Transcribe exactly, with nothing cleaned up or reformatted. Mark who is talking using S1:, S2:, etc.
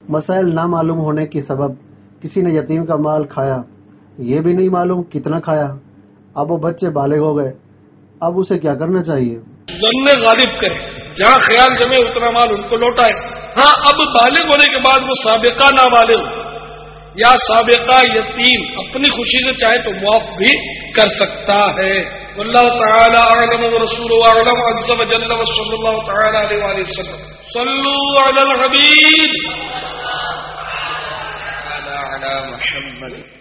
S1: मसाइल ना मालूम होने की सबब किसी ने यतीम का माल खाया, ये भी नहीं मालूम कितना खाया। अब वो बच्चे बालिग हो गए, अब उसे क्या करना चाहिए?
S2: ज़न्ने गालिब करे, जहाँ ख्याल जमे उतना माल उनको लौटाए। हाँ, अब बालिग होने के बाद वो साबिका नाबालिग या साबिका यतीम अपनी खुशी से चाहे तो मुआफ भी कर सकता है। वल्लाहु तआला अअलम व रसूलुहु अअलम अज़्ज़ व जल्ल व सल्लल्लाहु तआला अलैहि व सल्लम। सल्लू अलल हबीब अला अला मुहम्मद।